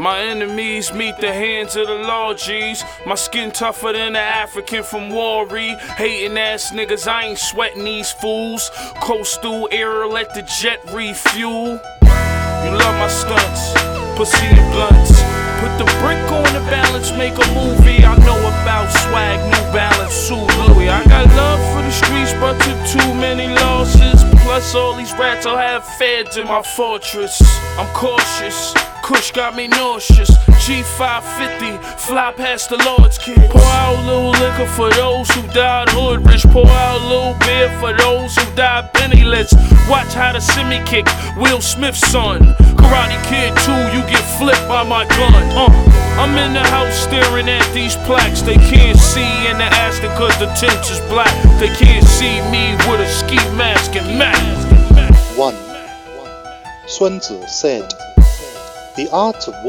My enemies meet the hands of the law, G's. My skin tougher than the African from Warri. Hating ass niggas, I ain't sweating these fools. Coastal air, let the jet refuel. You love my stunts, pussy and blunts. Put the brick on the balance, make a movie. I know about swag, New Balance, Sue Louis. I got love for the streets, but too many losses. Plus all these rats, I'll have feds in my fortress. I'm cautious, Kush got me nauseous. G550, fly past the Lord's kids. Pour out a little liquor for those who died hood rich. Pour out a little beer for those who died penniless. Watch how the semi kick, Will Smith's son. Karate Kid 2, you get flipped by my gun. I'm in the house staring at these plaques. They can't see in the Aston cause the tint is black. They can't see me with a ski mask and mask. 1. 孙子 said, "The art of